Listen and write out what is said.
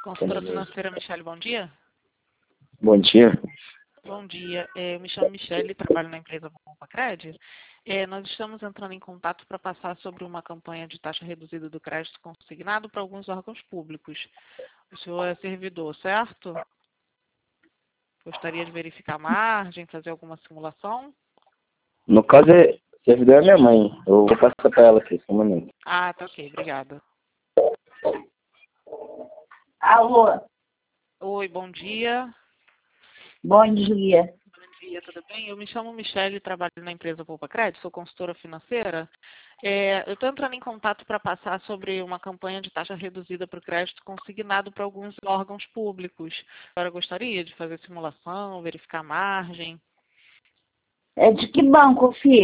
Consultora financeira Michele, bom dia. Bom dia. Bom dia, eu me chamo Michele, trabalho na empresa Compacred. Nós estamos entrando em contato para passar sobre uma campanha de taxa reduzida do crédito consignado para alguns órgãos públicos. O senhor é servidor, certo? Gostaria de verificar a margem, fazer alguma simulação? No caso, servidor é minha mãe. Eu vou passar para ela aqui, só um momento. Ah, tá ok, obrigada. Alô, Oi, bom dia. bom dia. Bom dia, tudo bem? Eu me chamo Michele, trabalho na empresa Compacred, sou consultora financeira. Eu estou entrando em contato para passar sobre uma campanha de taxa reduzida para o crédito consignado para alguns órgãos públicos. Agora, eu gostaria de fazer simulação, verificar a margem. É de que banco, filho?